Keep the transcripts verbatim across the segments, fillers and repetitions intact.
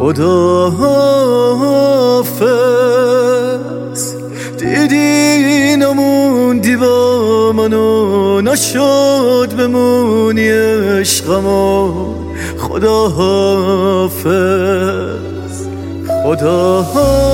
خدا حافظ. دیدی نموندی با منو، نشد بمونی عشقمو. خدا حافظ، خدا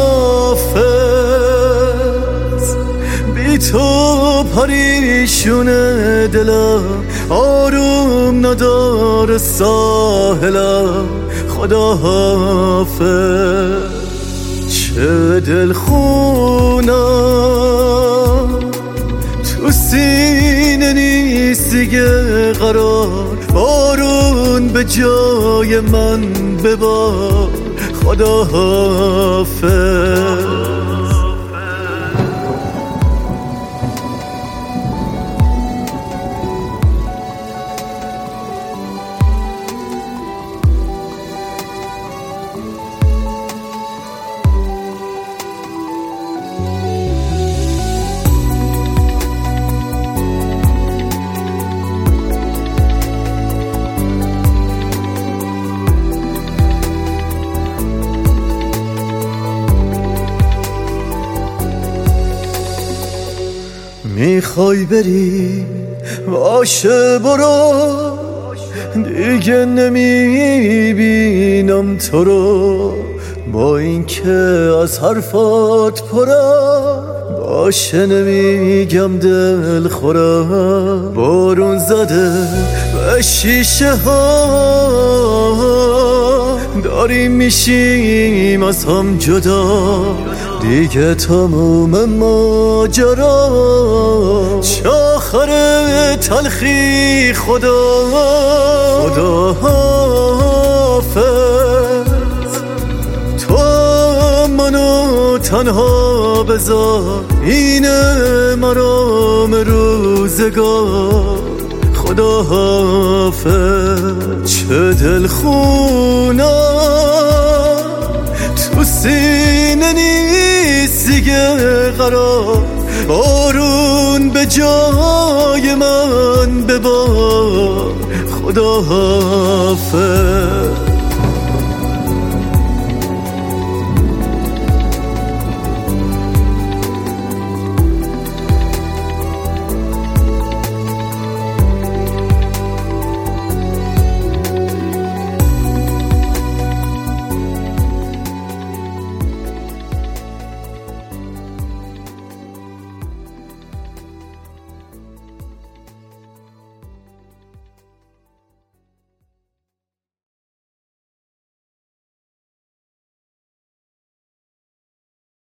حافظ. بی تو پریشونه دلم، آروم نداره ساحلم. خدا حافظ. چه دل خونم تو سینه نیست دیگه قرار، بارون به جای من ببار. خدا حافظ. میخوای بری باشه برو، دیگه نمیبینم تو رو. با این که از حرفات پرم، باشه نمیگم دل خورم. بارون زده به شیشه ها، داریم میشیم از هم جدا. دیگه تموم ماجرا، چه آخر تلخی. خدا خدا حافظ. تو منو تنها بذار، اینه مرام روزگار. خدا حافظ. چه دل خونم تو سینه نیست دیگه قرار، بارون به جای من ببار. خدا حافظ.